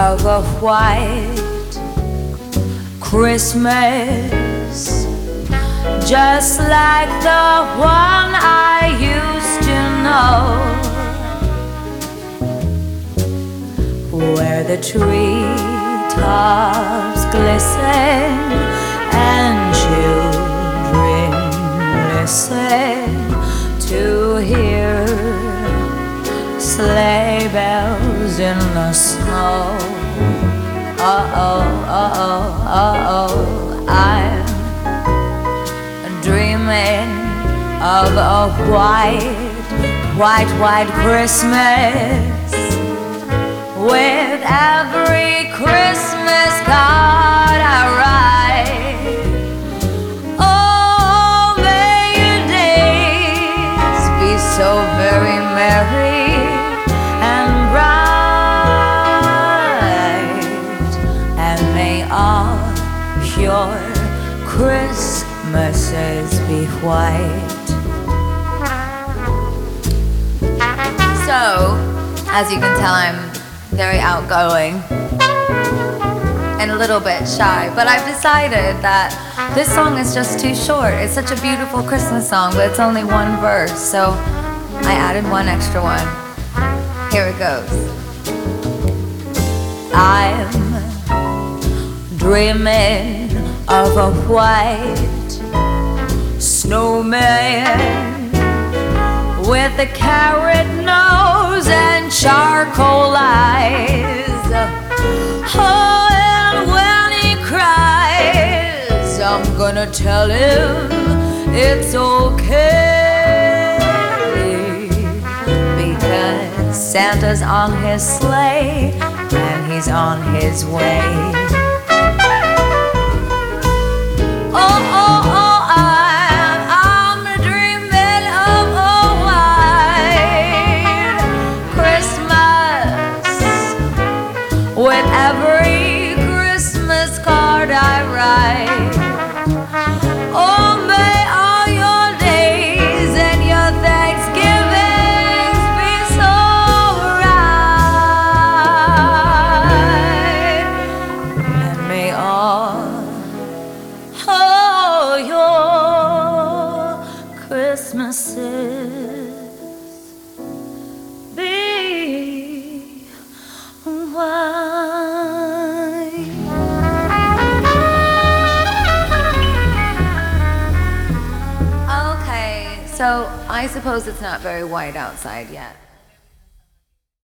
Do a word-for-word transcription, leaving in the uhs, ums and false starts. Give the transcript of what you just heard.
of a white Christmas, just like the one I used to know, where the treetops glisten and children listen to hear sleigh bells in the snow. Uh-oh, uh-oh, uh-oh, I'm dreaming of a white, white, white Christmas, with every Christmas card I write. Oh, may your days be so very merry and bright, and may all your Christmases be white. So, as you can tell, I'm very outgoing and a little bit shy, but I've decided that this song is just too short. It's such a beautiful Christmas song, but it's only one verse, so I added one extra one. Here it goes. I'm dreaming of a white snowman with a carrot nose and charcoal eyes. Oh, and when he cries, I'm gonna tell him it's okay, because Santa's on his sleigh and he's on his way. Oh, oh, oh, I'm, I'm dreaming of a white Christmas, with every Christmas card I write. Oh, may all your days and your Thanksgivings be so right, and may all oh, your Christmases be white. Okay, so I suppose it's not very white outside yet.